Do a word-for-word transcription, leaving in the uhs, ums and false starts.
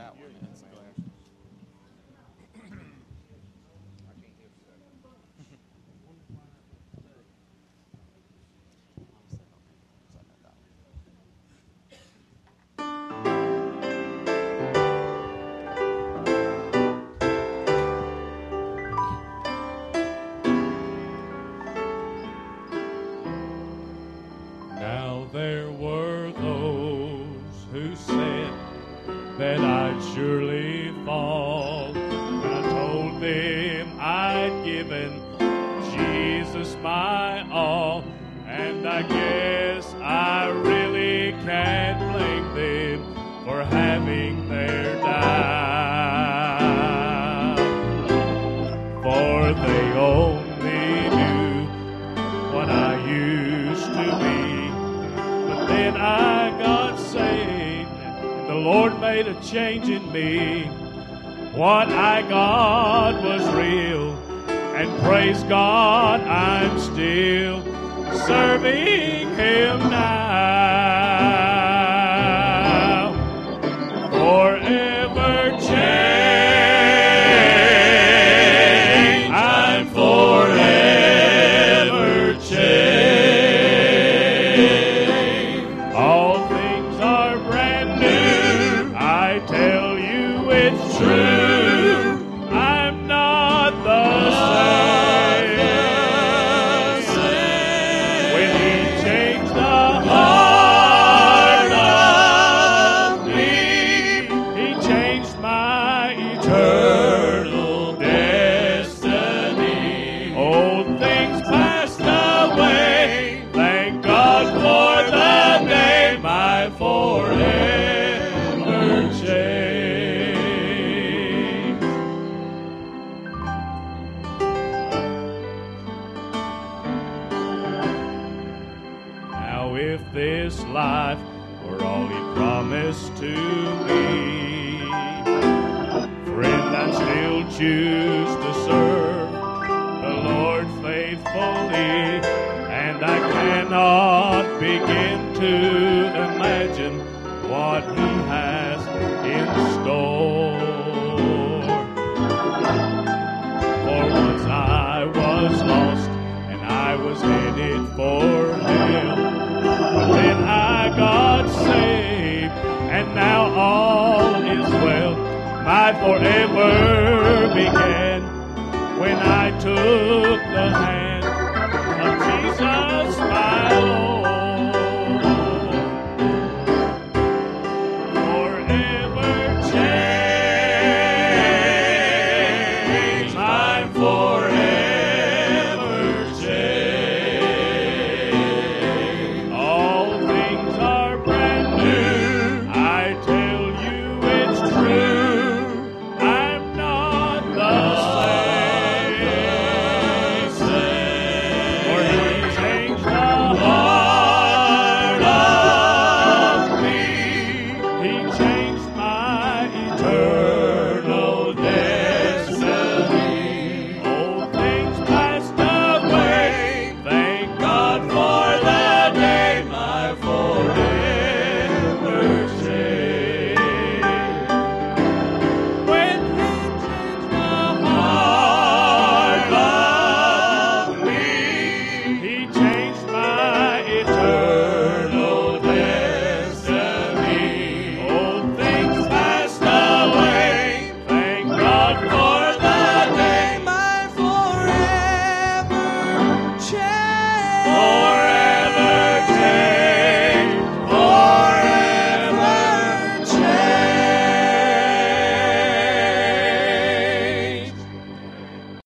that one is. Now there were those who said that I'd surely fall. And I told them I'd given Jesus my all. And I guess I really can't blame them for having their doubt. For they only knew what I used to be. But then I got saved, and the Lord made a change in me. What I got was real, and praise God, I'm still serving Him now. Forever changed, I'm forever changed. All things are brand new, I tell you it's true. I'm not the same. When He changed the heart of me, He changed my eternal destiny. Old things passed away, thank God for the day my forever changed. Now if this life were all He promised to me, friend, I'd still choose to serve the Lord faithfully. And I cannot begin to imagine what He has in store. For once I was lost and I was headed for hell. But then I got saved and now all is well. My forever began when I took the hand